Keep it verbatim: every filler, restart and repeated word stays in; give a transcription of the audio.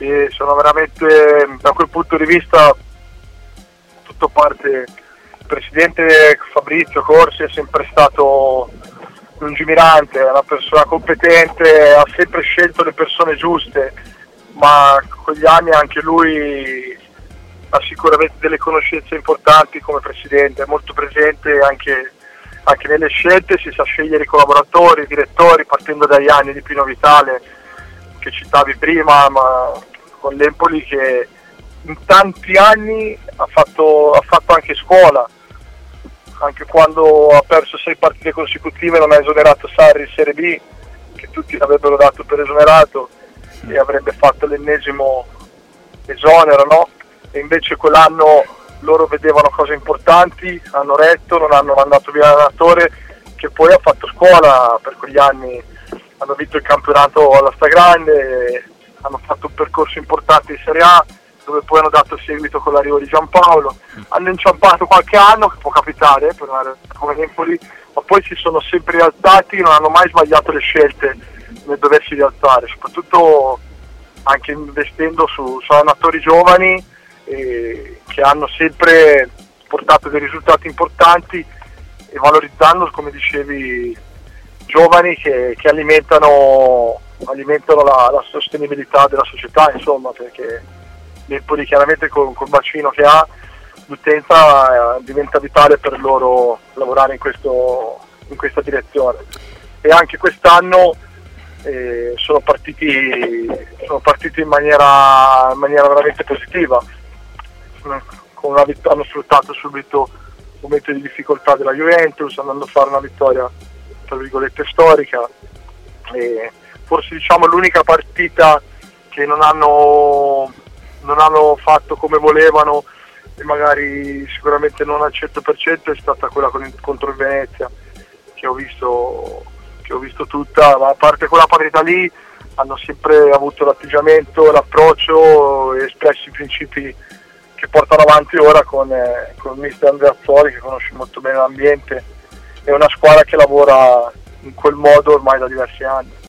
sì, sono veramente, da quel punto di vista, tutto parte. Il presidente Fabrizio Corsi è sempre stato lungimirante, è una persona competente, ha sempre scelto le persone giuste, ma con gli anni anche lui ha sicuramente delle conoscenze importanti come presidente, è molto presente anche, anche nelle scelte, si sa scegliere i collaboratori, i direttori, partendo dagli anni di Pino Vitale che citavi prima, ma con l'Empoli che in tanti anni ha fatto, ha fatto anche scuola, anche quando ha perso sei partite consecutive non ha esonerato Sarri in Serie B, che tutti l'avrebbero dato per esonerato e avrebbe fatto l'ennesimo esonero, no? E invece quell'anno loro vedevano cose importanti, hanno retto, non hanno mandato via l'allenatore, che poi ha fatto scuola per quegli anni, hanno vinto il campionato alla stragrande, hanno fatto un percorso importante in Serie A, dove poi hanno dato seguito con l'arrivo di Giampaolo, hanno inciampato qualche anno, che può capitare per una come Empoli, ma poi si sono sempre rialzati, non hanno mai sbagliato le scelte nel doversi rialzare, soprattutto anche investendo su, su allenatori giovani eh, che hanno sempre portato dei risultati importanti e valorizzando, come dicevi, giovani che, che alimentano, alimentano la, la sostenibilità della società, insomma, perché l'Empoli chiaramente col, col bacino che ha, l'utenza eh, diventa vitale per loro lavorare in, questo, in questa direzione. E anche quest'anno eh, sono partiti, sono partiti in, maniera, in maniera veramente positiva, con una vitt- hanno sfruttato subito momenti di difficoltà della Juventus, andando a fare una vittoria tra virgolette storica, e forse diciamo l'unica partita che non hanno non hanno fatto come volevano e magari sicuramente non al cento per cento è stata quella con il, contro il Venezia, che ho visto che ho visto tutta, ma a parte quella partita lì hanno sempre avuto l'atteggiamento, l'approccio e espressi i principi che portano avanti ora con, eh, con il mister Andreazzoli, che conosce molto bene l'ambiente, è una squadra che lavora in quel modo ormai da diversi anni.